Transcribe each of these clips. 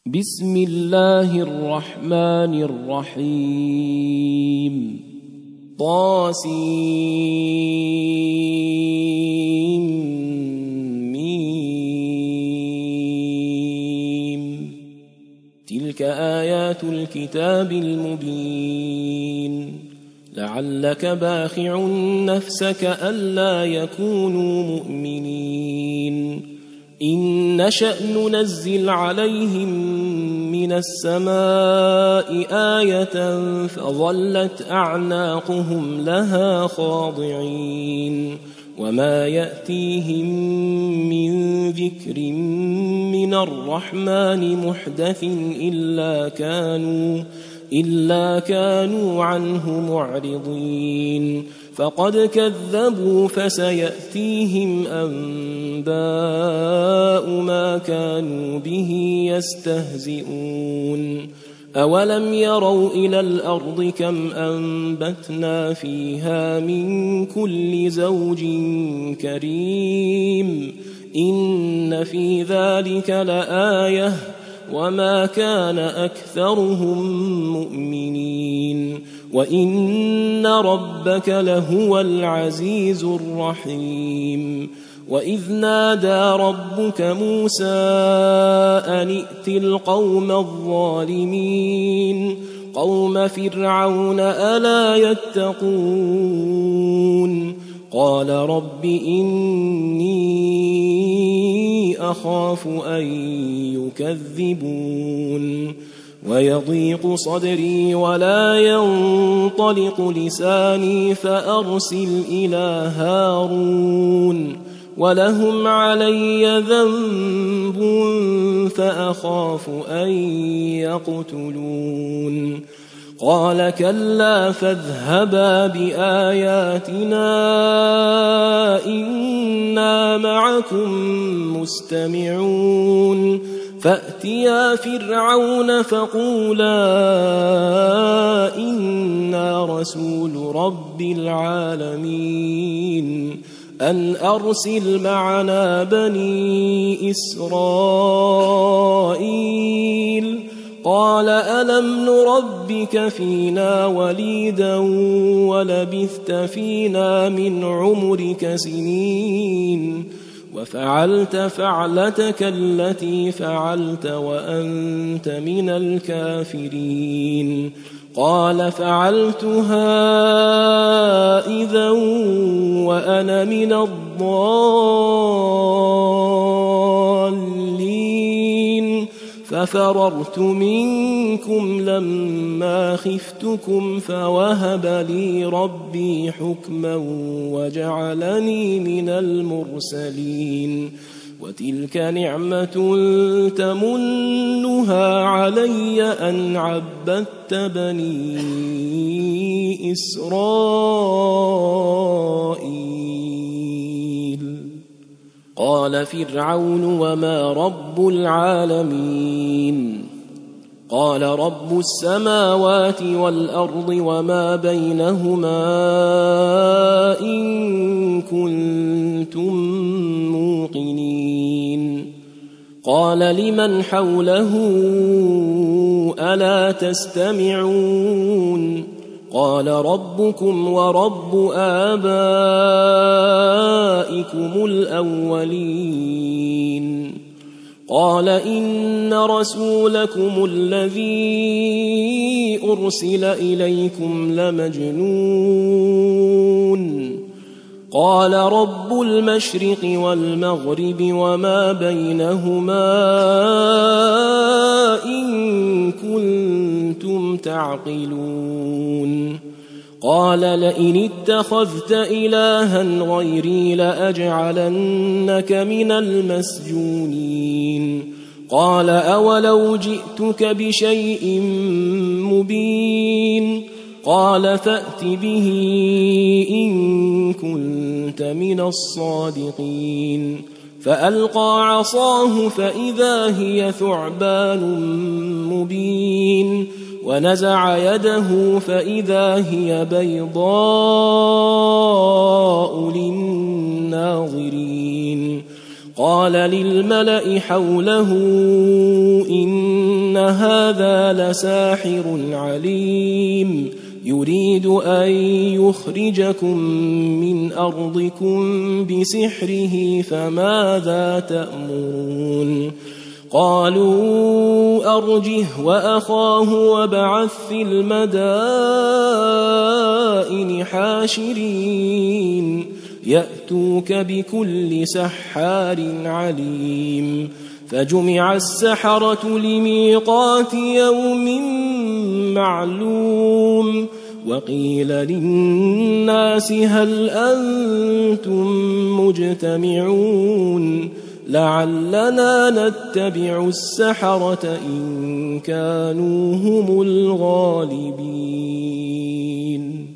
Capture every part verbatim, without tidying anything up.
بسم الله الرحمن الرحيم طاسيم ميم تلك آيات الكتاب المبين لعلك باخع نفسك ألا يكونوا مؤمنين إن نشأ ننزل عليهم من السماء آية فظلت أعناقهم لها خاضعين وما يأتيهم من ذكر من الرحمن محدث إلا كانوا إلا كانوا عنه معرضين فقد كذبوا فسيأتيهم أنباء ما كانوا به يستهزئون أولم يروا إلى الأرض كم أنبتنا فيها من كل زوج كريم إن في ذلك لآية وما كان أكثرهم مؤمنين وإن ربك لهو العزيز الرحيم وإذ نادى ربك موسى أن ائت القوم الظالمين قوم فرعون ألا يتقون قال رب إني أخاف أن يكذبون ويضيق صدري ولا ينطلق لساني فأرسل إلى هارون ولهم علي ذنب فأخاف أن يقتلون قال كلا فاذهبا بآياتنا إنا معكم مستمعون فأتيا فرعون فقولا إنا رسول رب العالمين أن أرسل معنا بني إسرائيل قال ألم نربك فينا وليدا ولبثت فينا من عمرك سنين وفعلت فعلتك التي فعلت وأنت من الكافرين قال فعلتها إذا وأنا من الضالين ففررت منكم لما خفتكم فوهب لي ربي حكما وجعلني من المرسلين وتلك نعمة تمنها علي أن عبدت بني إسرائيل قال فرعون وما رب العالمين قال رب السماوات والأرض وما بينهما إن كنتم موقنين قال لمن حوله ألا تستمعون قال ربكم ورب آبائكم الأولين قال إن رسولكم الذي أرسل إليكم لمجنون قال رب المشرق والمغرب وما بينهما إن كنتم تعقلون قال لئن اتخذت إلها غيري لأجعلنك من المسجونين قال أولو جئتك بشيء مبين قال فأت به إن كنت من الصادقين فألقى عصاه فإذا هي ثعبان مبين ونزع يده فإذا هي بيضاء للناظرين قال للملأ حوله إن هذا لساحر عليم يريد أن يخرجكم من أرضكم بسحره فماذا تأمرون قالوا أرجه وأخاه وابعث في المدائن حاشرين يأتوك بكل سحار عليم فجمع السحرة لميقات يوم معلوم وقيل للناس هل أنتم مجتمعون لعلنا نتبع السحرة إن كانوا هم الغالبين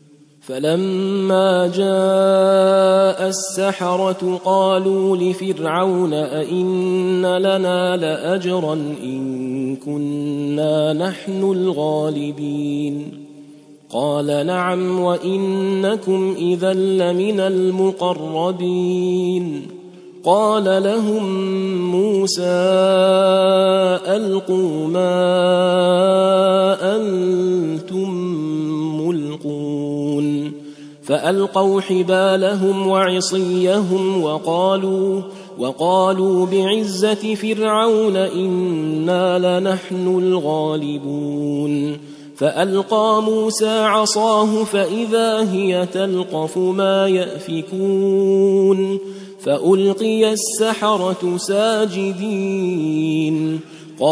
فلما جاء السحرة قالوا لفرعون أئن لنا لأجرا إن كنا نحن الغالبين قال نعم وإنكم إذا لمن المقربين قال لهم موسى ألقوا ما أنتم ملقون فألقوا حبالهم وعصيهم وقالوا وقالوا بعزة فرعون إنا لنحن الغالبون فألقى موسى عصاه فإذا هي تلقف ما يأفكون فألقي السحرة ساجدين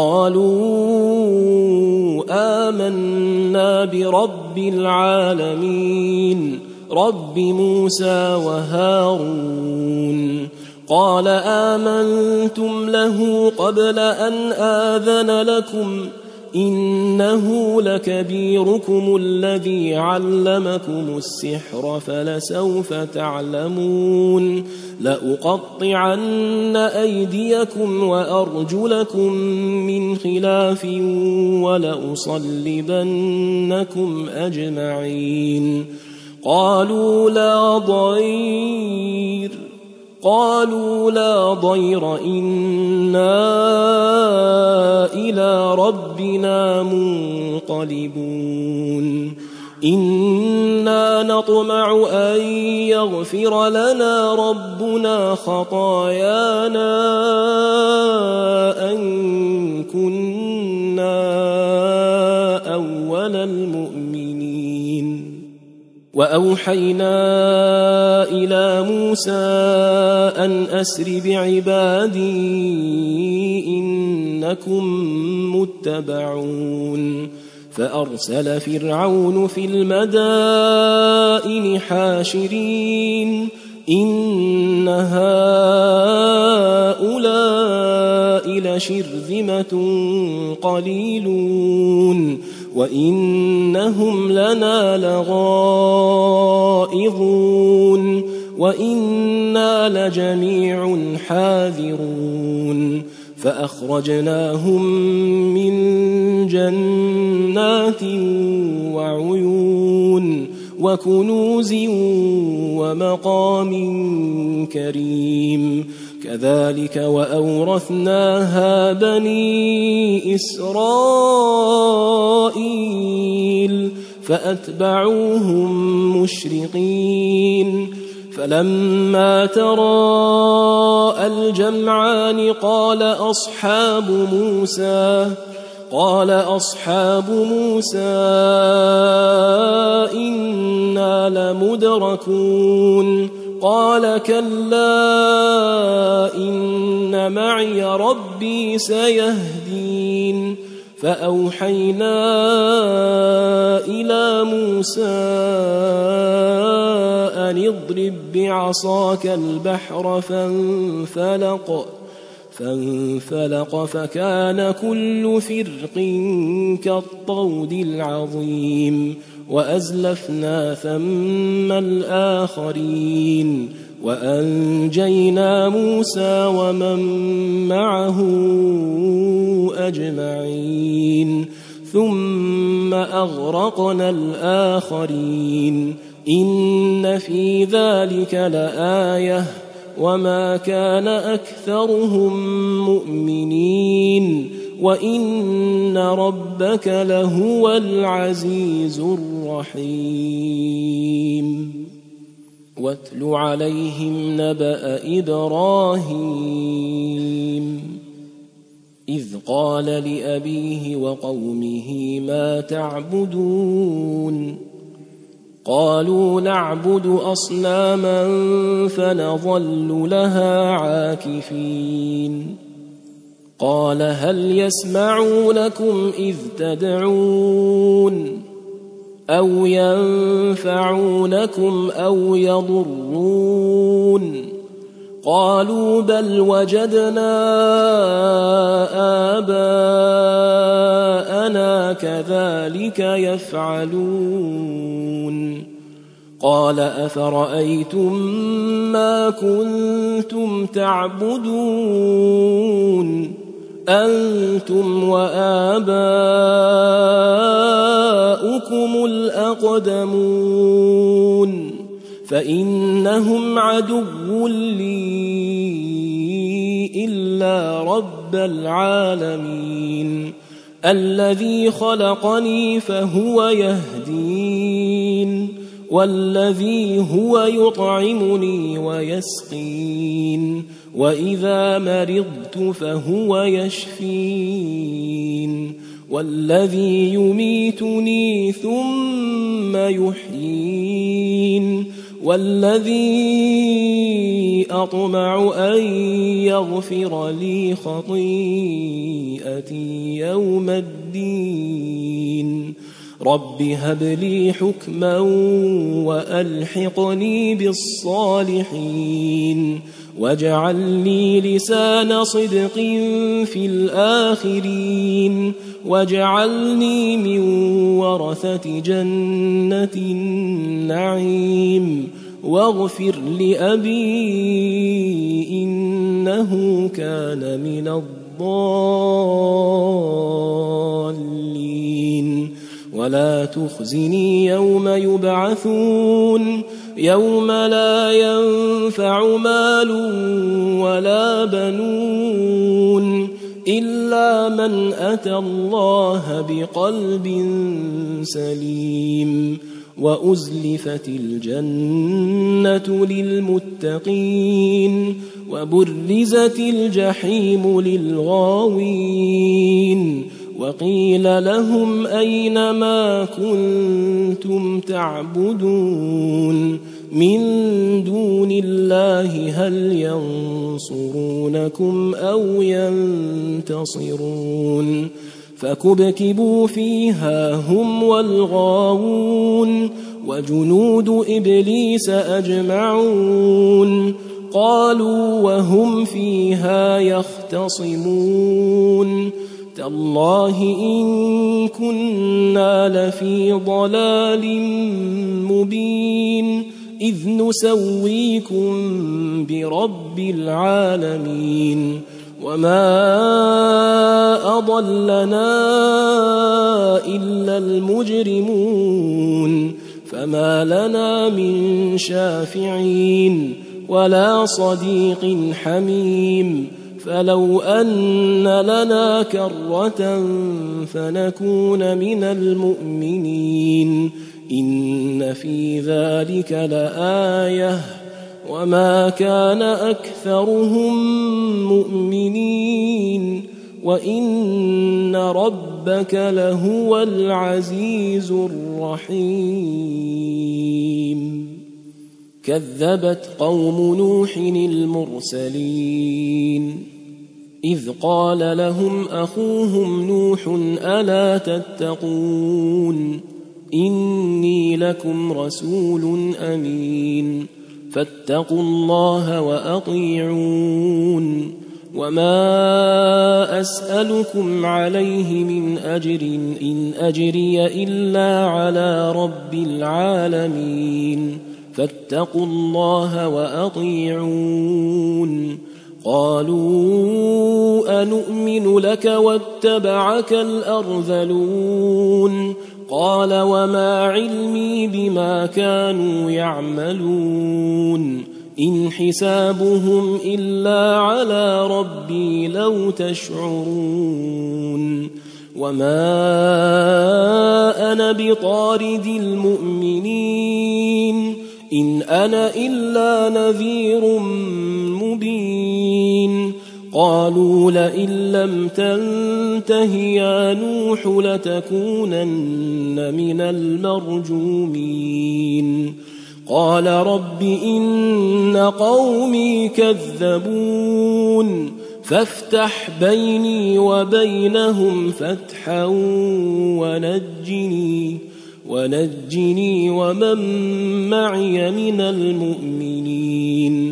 قالوا آمنا برب العالمين رب موسى وهارون قال آمنتم له قبل أن آذن لكم إنه لكبيركم الذي علمكم السحر فلسوف تعلمون لأقطعن أيديكم وأرجلكم من خلاف ولأصلبنكم أجمعين قالوا لا ضير قالوا لا ضير إنا إلى ربنا منقلبون إنا نطمع أن يغفر لنا ربنا خطايانا أن كنا أول المؤمنين وأوحينا إلى موسى أن أسر بعبادي إنكم متبعون فأرسل فرعون في المدائن حاشرين إن هؤلاء لشرذمة قليلون وإنهم لنا لغائظون وإنا لجميع حاذرون فأخرجناهم من جنات وعيون وكنوز ومقام كريم كذلك وأورثناها بني إسرائيل فأتبعوهم مشرقين فلما تراءى الجمعان قال أصحاب موسى قال أصحاب موسى إنا لمدركون قال كلا إن معي ربي سيهدين فأوحينا إلى موسى أن اضرب بعصاك البحر فانفلق فانفلق فكان كل فرق كالطود العظيم وأزلفنا ثم الآخرين وأنجينا موسى ومن معه أجمعين ثم أغرقنا الآخرين إن في ذلك لآية وما كان أكثرهم مؤمنين وإن ربك لهو العزيز الرحيم واتل عليهم نبأ إبراهيم إذ قال لأبيه وقومه ما تعبدون قالوا نعبد أصناما فنظل لها عاكفين قال هل يسمعونكم إذ تدعون أو ينفعونكم أو يضرون قالوا بل وجدنا آباءنا كذلك يفعلون قال أفرأيتم ما كنتم تعبدون أنتم وآباؤكم الأقدمون فإنهم عدو لي إلا رب العالمين الذي خلقني فهو يهدين والذي هو يطعمني ويسقين وإذا مرضت فهو يشفين والذي يميتني ثم يحيين والذي أطمع أن يغفر لي خطيئتي يوم الدين رب هب لي حكما وألحقني بالصالحين واجعل لي لسان صدق في الآخرين واجعلني من ورثة جنة النعيم واغفر لأبي إنه كان من الضالين ولا تخزني يوم يبعثون يوم لا ينفع مال ولا بنون إلا من أتى الله بقلب سليم وأزلفت الجنة للمتقين وبرزت الجحيم للغاوين وقيل لهم أين ما كنتم تعبدون من دون الله هل ينصرونكم أو ينتصرون فكبكبوا فيها هم والغاوون وجنود إبليس أجمعون قالوا وهم فيها يختصمون تالله إن كنا لفي ضلال مبين إذ نسويكم برب العالمين وما أضلنا إلا المجرمون فما لنا من شافعين ولا صديق حميم فلو أن لنا كرة فنكون من المؤمنين إن في ذلك لآية وما كان أكثرهم مؤمنين وإن ربك لهو العزيز الرحيم كذبت قوم نوح المرسلين إذ قال لهم أخوهم نوح ألا تتقون إني لكم رسول أمين فاتقوا الله وأطيعون وما أسألكم عليه من أجر إن أجري إلا على رب العالمين فاتقوا الله وأطيعون قالوا أنؤمن لك واتبعك الأرذلون قال وما علمي بما كانوا يعملون إن حسابهم إلا على ربي لو تشعرون وما أنا بطارد المؤمنين إن أنا إلا نذير مبين قالوا لئن لم تنته يا نوح لتكونن من المرجومين قال رب إن قومي كذبون فافتح بيني وبينهم فتحا ونجني ونجني ومن معي من المؤمنين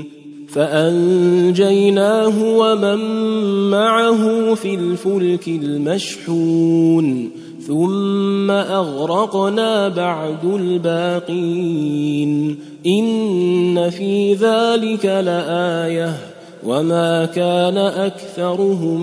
فأنجيناه ومن معه في الفلك المشحون ثم أغرقنا بعد الباقين إن في ذلك لآية وما كان أكثرهم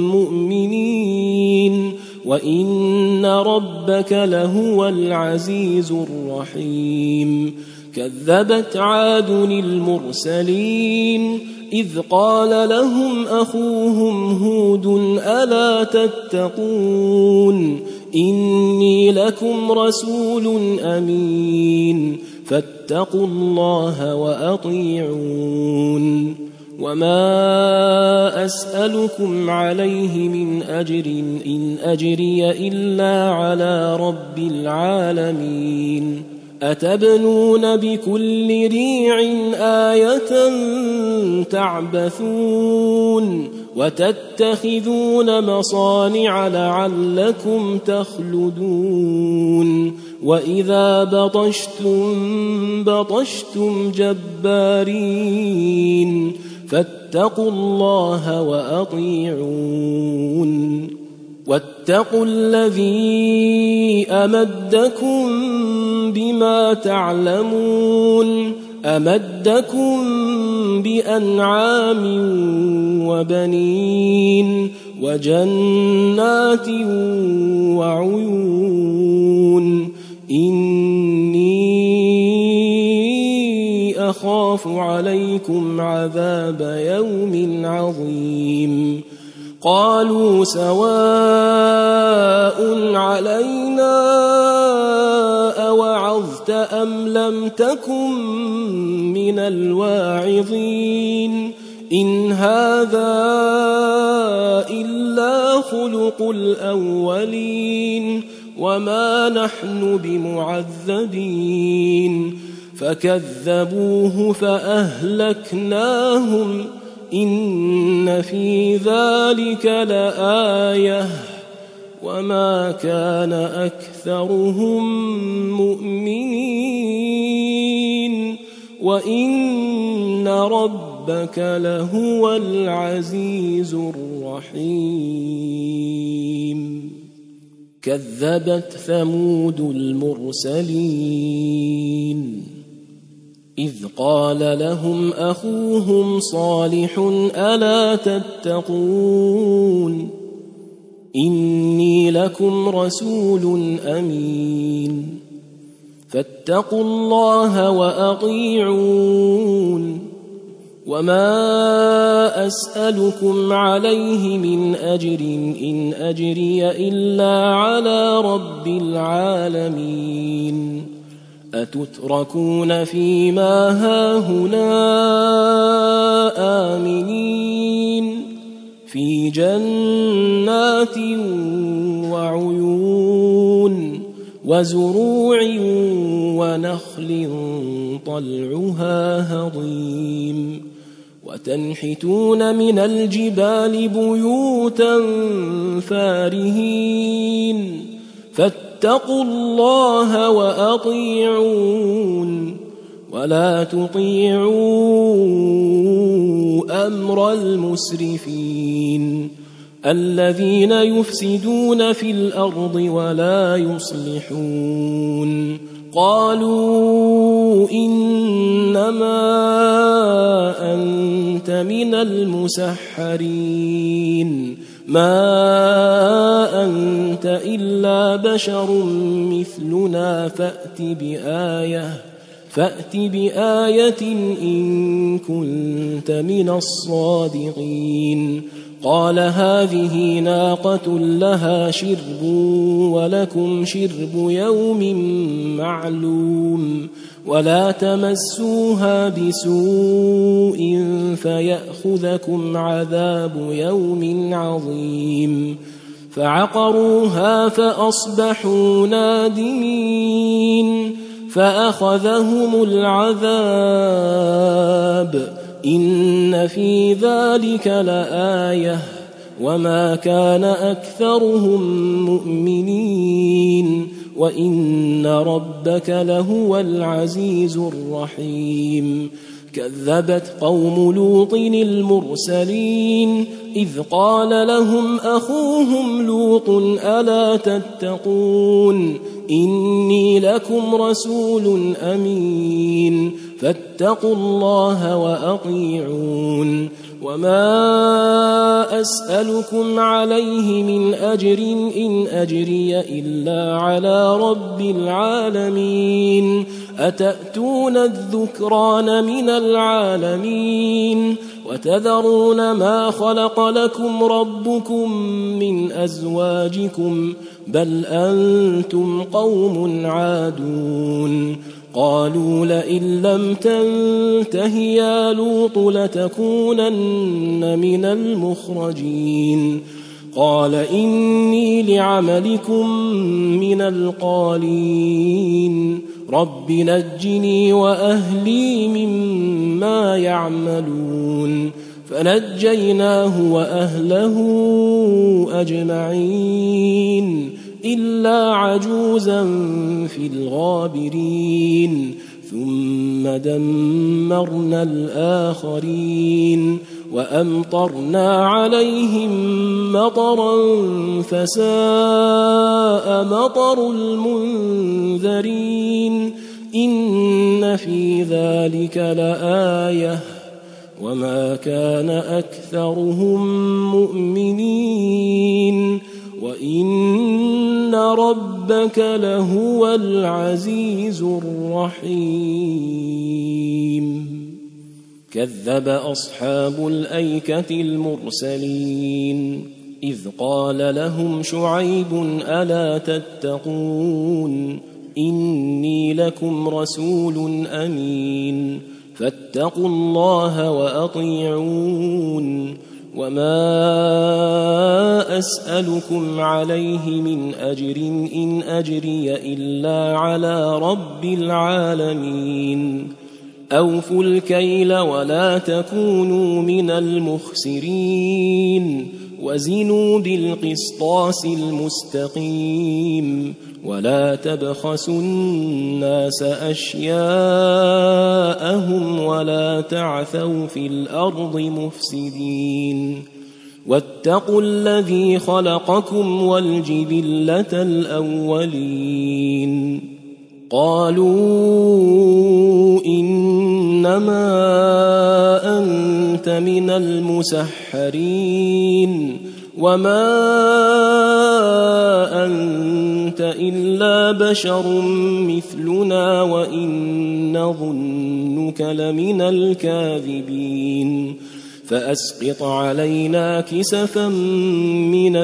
مؤمنين وإن ربك لهو العزيز الرحيم كذبت عاد المرسلين إذ قال لهم أخوهم هود ألا تتقون إني لكم رسول أمين فاتقوا الله وأطيعون وما أسألكم عليه من أجر إن أجري إلا على رب العالمين أتبنون بكل ريع آية تعبثون وتتخذون مصانع لعلكم تخلدون وإذا بطشتم بطشتم جبارين فاتقوا الله وأطيعون واتقوا الذي أمدكم بما تعلمون أمدكم بأنعام وبنين وجنات وعيون إني أخاف عليكم عذاب يوم عظيم قالوا سواء علينا أوعظت أم لم تكن من الواعظين إن هذا إلا خلق الأولين وما نحن بمعذبين فكذبوه فأهلكناهم إن في ذلك لآية وما كان أكثرهم مؤمنين وإن ربك لهو العزيز الرحيم كذبت ثمود المرسلين إذ قال لهم أخوهم صالح ألا تتقون إني لكم رسول أمين فاتقوا الله وأطيعون وما أسألكم عليه من أجر إن أجري إلا على رب العالمين أتتركون فيما هاهنا آمنين في جنات وعيون وزروع ونخل طلعها هضيم وتنحتون من الجبال بيوتا فارهين فاتقوا الله وأطيعون ولا تطيعوا أمر المسرفين الذين يفسدون في الأرض ولا يصلحون قالوا إنما أنت من المسحرين ما أنت إلا بشر مثلنا فأت بآية فأت بآية إن كنت من الصادقين قال هذه ناقة لها شرب ولكم شرب يوم معلوم ولا تمسوها بسوء فيأخذكم عذاب يوم عظيم فعقروها فأصبحوا نادمين فأخذهم العذاب إن في ذلك لآية وما كان أكثرهم مؤمنين وإن ربك لهو العزيز الرحيم كذبت قوم لوط المرسلين إذ قال لهم أخوهم لوط ألا تتقون إني لكم رسول أمين فاتقوا الله وأطيعون وما أسألكم عليه من أجر إن أجري إلا على رب العالمين أتأتون الذكران من العالمين وتذرون ما خلق لكم ربكم من أزواجكم بل أنتم قوم عادون قالوا لئن لم تنته يا لوط لتكونن من المخرجين قال إني لعملكم من القالين رب نجني وأهلي مما يعملون فنجيناه وأهله أجمعين إلا عجوزا في الغابرين ثم دمرنا الآخرين وأمطرنا عليهم مطرا فساء مطر المنذرين إن في ذلك لآية وما كان أكثرهم مؤمنين وإن ربك لهو العزيز الرحيم كذب أصحاب الأيكة المرسلين إذ قال لهم شعيب ألا تتقون إني لكم رسول أمين فاتقوا الله وأطيعون وما أسألكم عليه من أجر إن أجري إلا على رب العالمين أوفوا الكيل ولا تكونوا من المخسرين وزنوا بالقسطاس المستقيم ولا تبخسوا الناس أشياءهم ولا تعثوا في الأرض مفسدين واتقوا الذي خلقكم والجبلة الأولين قالوا إنما أنت من المسحرين وما أنت إلا بشر مثلنا وإن نظنك لمن الكاذبين فأسقط علينا كسفا من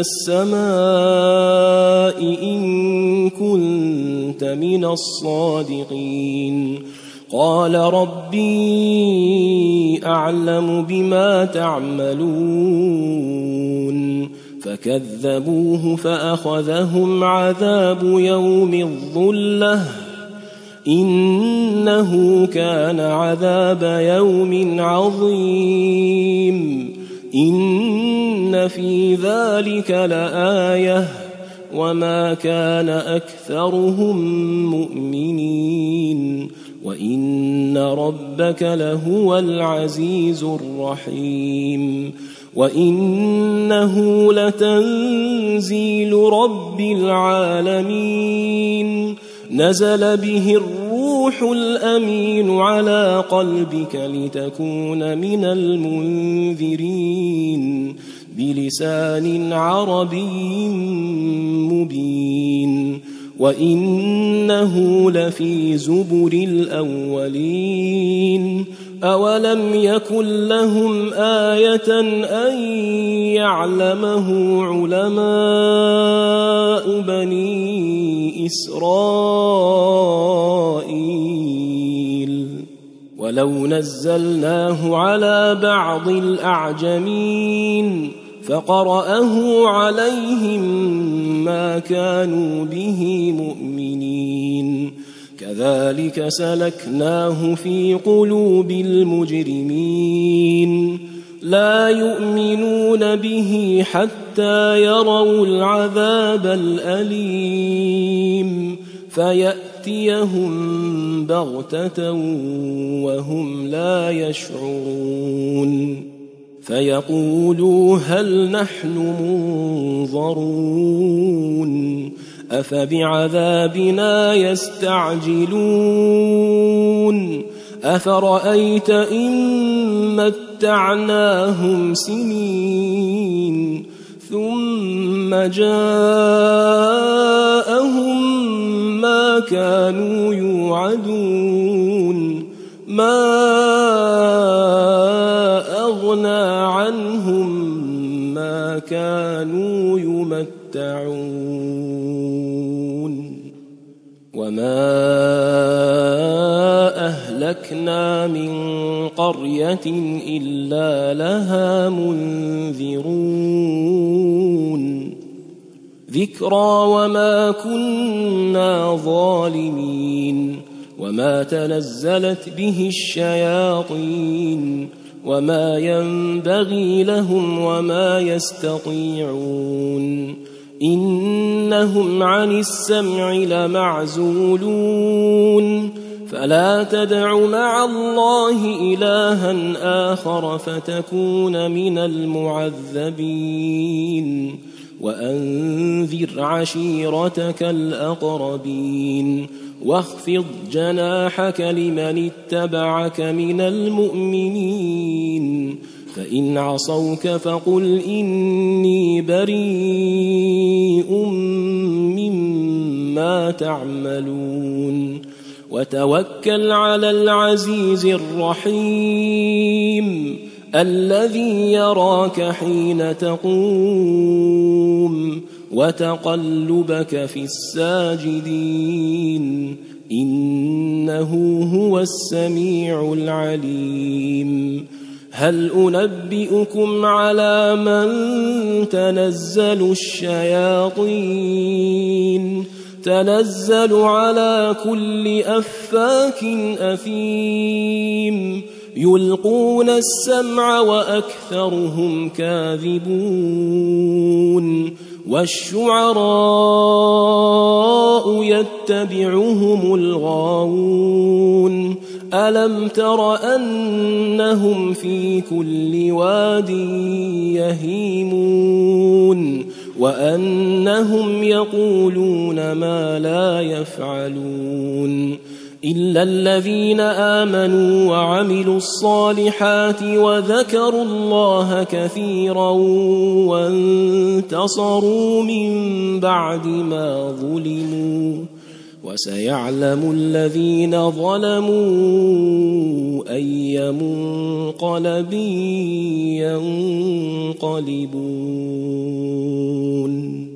السماء إن كنت من الصادقين قال ربي أعلم بما تعملون فكذبوه فأخذهم عذاب يوم الظلة إنه كان عذاب يوم عظيم إن في ذلك لآية وما كان أكثرهم مؤمنين وإن ربك لهو العزيز الرحيم وإنه لتنزيل رب العالمين نزل به الروح الأمين على قلبك لتكون من المنذرين بلسان عربي مبين وإنه لفي زبر الأولين أولم يكن لهم آية أن يعلمه علماء بني إسرائيل ولو نزلناه على بعض الأعجمين فقرأه عليهم ما كانوا به مؤمنين كذلك سلكناه في قلوب المجرمين لا يؤمنون به حتى يروا العذاب الأليم فيأتيهم بغتة وهم لا يشعرون فيقولوا هل نحن منظرون أفبعذابنا يستعجلون أفرأيت إن متعناهم سنين ثم جاءهم ما كانوا يوعدون ما أغنى عنهم ما كانوا يمتعون وما أهلكنا من قرية إلا لها منذرون ذكرى وما كنا ظالمين وما تنزلت به الشياطين وما ينبغي لهم وما يستطيعون إنهم عن السمع لمعزولون فلا تدع مع الله إلها آخر فتكون من المعذبين وأنذر عشيرتك الأقربين واخفض جناحك لمن اتبعك من المؤمنين فإن عصوك فقل إني بريء مما تعملون وتوكل على العزيز الرحيم الذي يراك حين تقوم وتقلبك في الساجدين إنه هو السميع العليم هل أنبئكم على من تنزل الشياطين تنزل على كل أفاك أثيم يلقون السمع وأكثرهم كاذبون والشعراء يتبعهم الغاوون ألم تر أنهم في كل واد يهيمون وأنهم يقولون ما لا يفعلون إلا الذين آمنوا وعملوا الصالحات وذكروا الله كثيرا وانتصروا من بعد ما ظلموا وسيعلم الذين ظلموا أي منقلب ينقلبون.